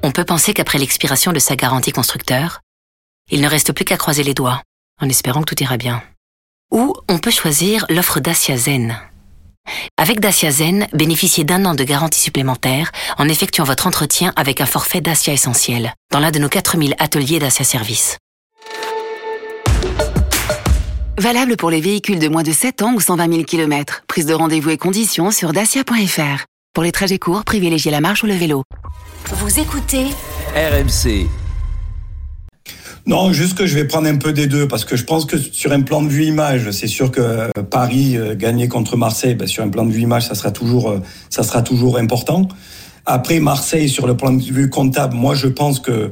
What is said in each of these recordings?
On peut penser qu'après l'expiration de sa garantie constructeur, il ne reste plus qu'à croiser les doigts, en espérant que tout ira bien. Ou on peut choisir l'offre Dacia Zen. Avec Dacia Zen, bénéficiez d'1 an de garantie supplémentaire en effectuant votre entretien avec un forfait Dacia Essentiel dans l'un de nos 4000 ateliers Dacia Service. Valable pour les véhicules de moins de 7 ans ou 120 000 km. Prise de rendez-vous et conditions sur dacia.fr. Pour les trajets courts, privilégiez la marche ou le vélo. Vous écoutez RMC. Non, juste que je vais prendre un peu des deux, parce que je pense que sur un plan de vue image, c'est sûr que Paris gagner contre Marseille, sur un plan de vue image, ça sera toujours important. Après, Marseille, sur le plan de vue comptable, moi je pense que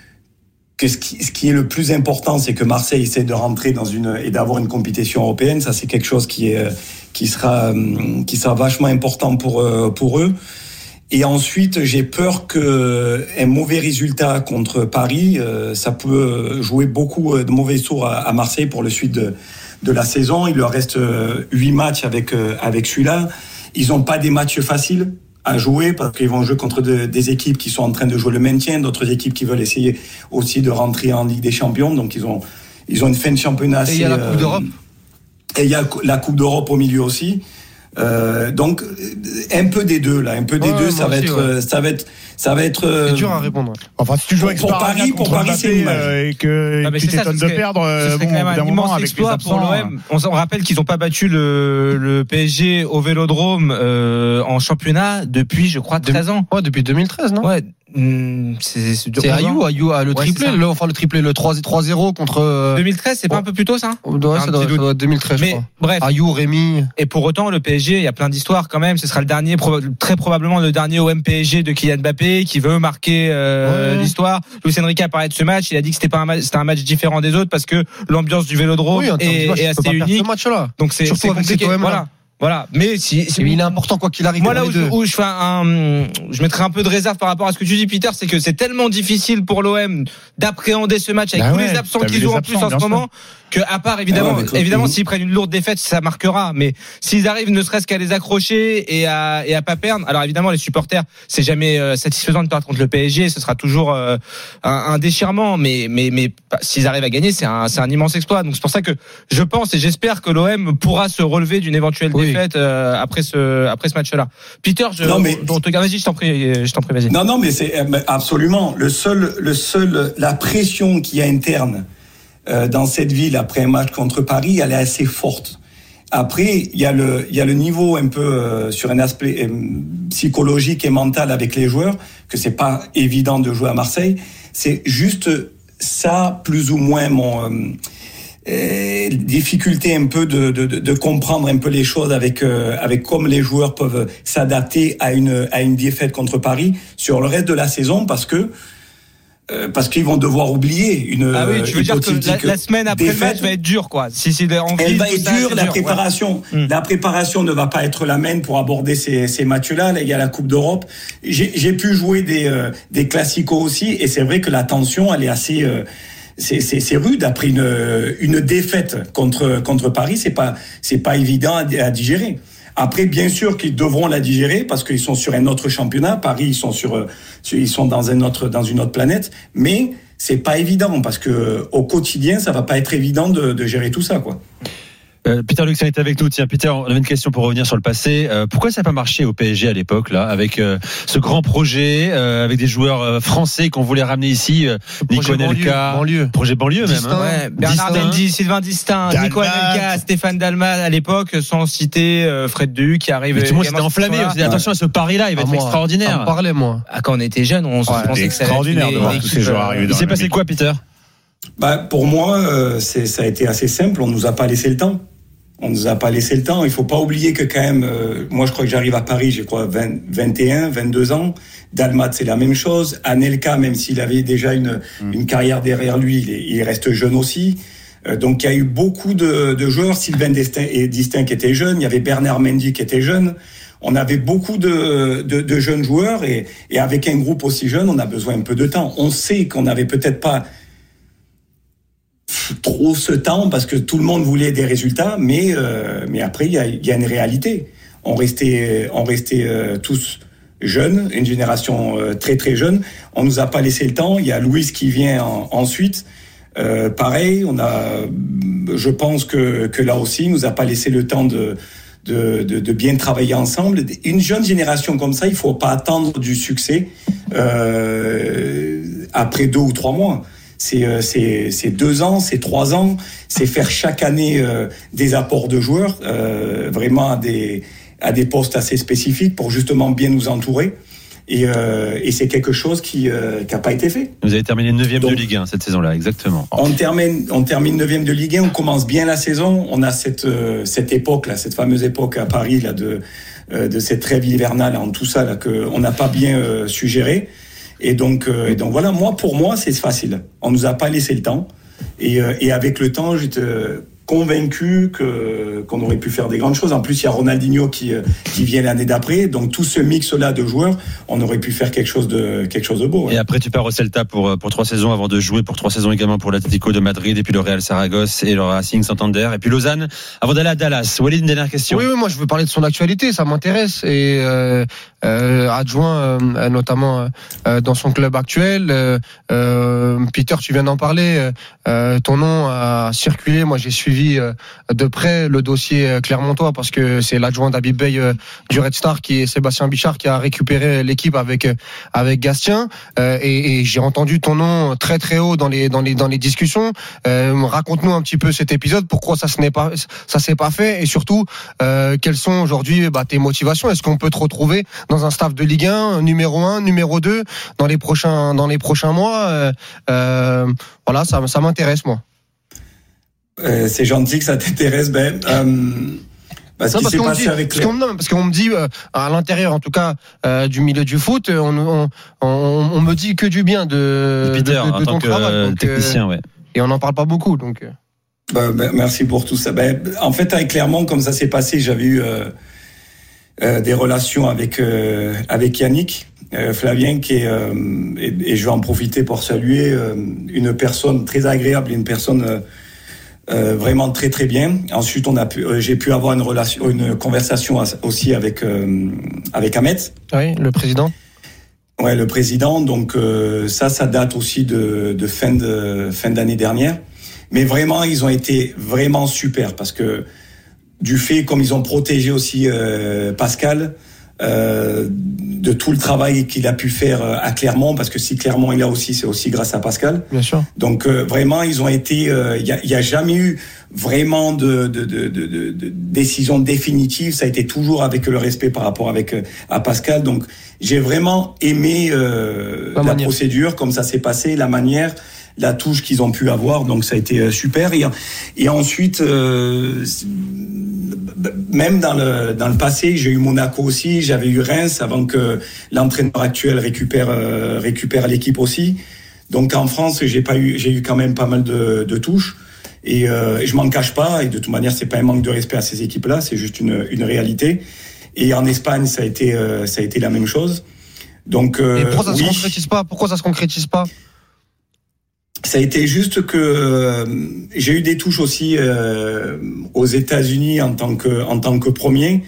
ce qui est le plus important, c'est que Marseille essaie de rentrer et d'avoir une compétition européenne. Ça, c'est quelque chose qui sera vachement important pour eux. Et ensuite, j'ai peur qu'un mauvais résultat contre Paris, ça peut jouer beaucoup de mauvais tours à Marseille pour le suite de la saison. Il leur reste 8 matchs avec celui-là. Ils n'ont pas des matchs faciles à jouer parce qu'ils vont jouer contre des équipes qui sont en train de jouer le maintien, d'autres équipes qui veulent essayer aussi de rentrer en Ligue des Champions. Donc ils ont une fin de championnat assez... Et il y a la Coupe d'Europe. Et il y a la Coupe d'Europe au milieu aussi. Donc un peu des deux là, ça va être c'est dur à répondre. Enfin, si tu joues avec pour Paris, c'est et que tu t'étonnes de perdre, ce serait quand même un immense exploit pour l'OM. On rappelle qu'ils n'ont pas battu le PSG au Vélodrome en championnat depuis, je crois, 13 ans. Ouais, depuis 2013, non? Ouais. C'est Ayou a le triplé, le triplé, le 3-0 contre 2013, c'est pas un peu plus tôt ça? Ouais, ça doit être 2013, je crois. Bref. Ayou, Rémi. Et pour autant, le PSG, il y a plein d'histoires quand même. Ce sera le dernier, très probablement le dernier OM PSG de Kylian Mbappé qui veut marquer l'histoire. Luis Enrique a parlé de ce match. Il a dit que c'était un match différent des autres parce que l'ambiance du Vélodrome est assez unique. Donc c'est compliqué. Voilà, mais il est important quoi qu'il arrive. Moi là où je mettrai un peu de réserve par rapport à ce que tu dis, Peter, c'est que c'est tellement difficile pour l'OM d'appréhender ce match avec tous les absents qu'ils ont en plus en ce moment, que à part évidemment s'ils prennent une lourde défaite, ça marquera, mais s'ils arrivent ne serait-ce qu'à les accrocher et à pas perdre, alors évidemment les supporters, c'est jamais satisfaisant de perdre contre le PSG, ce sera toujours un déchirement, mais s'ils arrivent à gagner, c'est un immense exploit. Donc c'est pour ça que je pense et j'espère que l'OM pourra se relever d'une éventuelle défaite après ce match-là. Peter, vas-y, je t'en prie, vas-y. Non, mais c'est absolument la pression qu'il y a interne dans cette ville après un match contre Paris, elle est assez forte. Après, il y a le niveau un peu sur un aspect psychologique et mental avec les joueurs, que c'est pas évident de jouer à Marseille. C'est juste ça, plus ou moins mon difficulté un peu de comprendre un peu les choses avec comme les joueurs peuvent s'adapter à une défaite contre Paris sur le reste de la saison parce qu'ils vont devoir oublier une tu veux dire que la semaine après défaite, le match va être dure quoi. Elle va être dure, la préparation ne va pas être la même pour aborder ces matchs-là. Il y a la Coupe d'Europe. J'ai pu jouer des classicos aussi et c'est vrai que la tension elle est assez c'est rude après une défaite contre Paris, c'est pas évident à digérer. Après, bien sûr qu'ils devront la digérer parce qu'ils sont sur un autre championnat. Paris, ils sont dans une autre planète. Mais c'est pas évident parce que au quotidien, ça va pas être évident de gérer tout ça, quoi. Peter Luxen est avec nous. Tiens, Peter, on avait une question pour revenir sur le passé. Pourquoi ça n'a pas marché au PSG à l'époque, là, avec ce grand projet, avec des joueurs français qu'on voulait ramener ici, Nico Anelka, projet banlieue même. Ouais, Bernard Mendy, Sylvain Distin, Nico Anelka, Stéphane Dalmat à l'époque, sans citer Fred Dehu qui arrive. Mais tout le monde s'était enflammé. On s'est dit attention à ce pari-là, il va être extraordinaire. On parlait moi. Quand on était jeunes, on se pensait que ça allait être extraordinaire de voir tous ces joueurs arriver. Il s'est passé quoi, Peter? Pour moi, ça a été assez simple. On nous a pas laissé le temps. Il faut pas oublier que quand même, moi je crois que j'arrive à Paris, je crois 21, 22 ans. Dalmat, c'est la même chose. Anelka, même s'il avait déjà une carrière derrière lui, il reste jeune aussi. Donc il y a eu beaucoup de joueurs. Sylvain Distin qui était jeune. Il y avait Bernard Mendy qui était jeune. On avait beaucoup de jeunes joueurs et avec un groupe aussi jeune, on a besoin un peu de temps. On sait qu'on n'avait peut-être pas trop ce temps parce que tout le monde voulait des résultats, mais après il y a une réalité. On restait tous jeune, une génération très très jeune. On nous a pas laissé le temps. Il y a Luis qui vient ensuite. Pareil, je pense que là aussi, il nous a pas laissé le temps de bien travailler ensemble. Une jeune génération comme ça, il faut pas attendre du succès après 2 ou 3 mois. C'est 2 ans, c'est 3 ans, c'est faire chaque année des apports de joueurs, vraiment à des postes assez spécifiques pour justement bien nous entourer. Et c'est quelque chose qui a pas été fait. Vous avez terminé 9e de Ligue 1 cette saison-là, exactement. On termine 9e de Ligue 1, on commence bien la saison. On a cette époque là, cette fameuse époque à Paris là de cette trêve hivernale en tout ça là que on n'a pas bien su gérer. Et donc voilà, pour moi, c'est facile. On nous a pas laissé le temps. Et avec le temps, j'étais convaincu qu'on aurait pu faire des grandes choses. En plus, il y a Ronaldinho qui vient l'année d'après. Donc tout ce mix-là de joueurs, on aurait pu faire quelque chose de beau. Ouais. Et après, tu pars au Celta pour 3 saisons avant de jouer pour 3 saisons également pour l'Atlético de Madrid et puis le Real Saragosse et le Racing Santander et puis Lausanne avant d'aller à Dallas. Walid, une dernière question. Oui, moi je veux parler de son actualité, ça m'intéresse. Et adjoint notamment dans son club actuel. Peter, tu viens d'en parler. Ton nom a circulé. Moi, j'ai suivi de près le dossier clermontois parce que c'est l'adjoint d'Habib Bey du Red Star qui est Sébastien Bichard qui a récupéré l'équipe avec Gastien et j'ai entendu ton nom très très haut dans les discussions. Raconte-nous un petit peu cet épisode, pourquoi ça s'est pas fait et surtout quelles sont aujourd'hui tes motivations. Est-ce qu'on peut te retrouver dans un staff de Ligue 1 numéro 1, numéro 2 dans les prochains mois? Voilà, ça m'intéresse moi. C'est gentil que ça t'intéresse, parce qu'on me dit à l'intérieur en tout cas du milieu du foot, on me dit que du bien de Peter, de ton travail, donc, technicien, ouais. Et on n'en parle pas beaucoup, donc. Merci pour tout ça. En fait, avec Clermont, comme ça s'est passé, j'avais eu des relations avec Yannick Flavien, qui est et je vais en profiter pour saluer une personne très agréable, une personne vraiment très très bien. Ensuite, j'ai pu avoir une conversation aussi avec Ahmed. Oui, le président. Ouais, le président. Donc ça date aussi de fin d'année dernière. Mais vraiment, ils ont été vraiment super parce que du fait comme ils ont protégé aussi Pascal de tout le travail qu'il a pu faire à Clermont, parce que si Clermont est là aussi, c'est aussi grâce à Pascal. Bien sûr. Donc vraiment, ils ont été. Il y a jamais eu vraiment de décision définitive. Ça a été toujours avec le respect par rapport à Pascal. Donc j'ai vraiment aimé la procédure, comme ça s'est passé, la manière, la touche qu'ils ont pu avoir. Donc ça a été super. Et ensuite. Même dans le passé, j'ai eu Monaco aussi, j'avais eu Reims avant que l'entraîneur actuel récupère l'équipe aussi. Donc en France, j'ai eu quand même pas mal de touches et je m'en cache pas. Et de toute manière, c'est pas un manque de respect à ces équipes-là, c'est juste une réalité. Et en Espagne, ça a été la même chose. Donc et pourquoi ça se concrétise pas? Pourquoi ça se concrétise pas? Ça a été juste que j'ai eu des touches aussi aux États-Unis en tant que premier.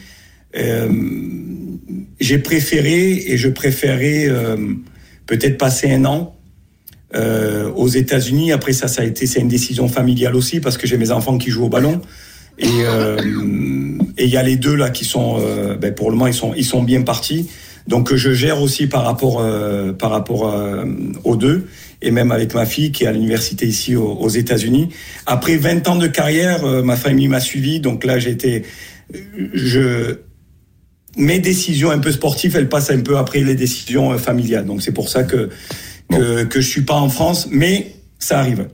Je préférais peut-être passer 1 an aux États-Unis. Après c'est une décision familiale aussi parce que j'ai mes enfants qui jouent au ballon et il y a les deux là qui sont pour le moment ils sont bien partis. Donc je gère aussi par rapport aux deux. Et même avec ma fille qui est à l'université ici aux États-Unis. Après 20 ans de carrière, ma famille m'a suivi. Donc là, mes décisions un peu sportives, elles passent un peu après les décisions familiales. Donc c'est pour ça que je suis pas en France, mais ça arrive.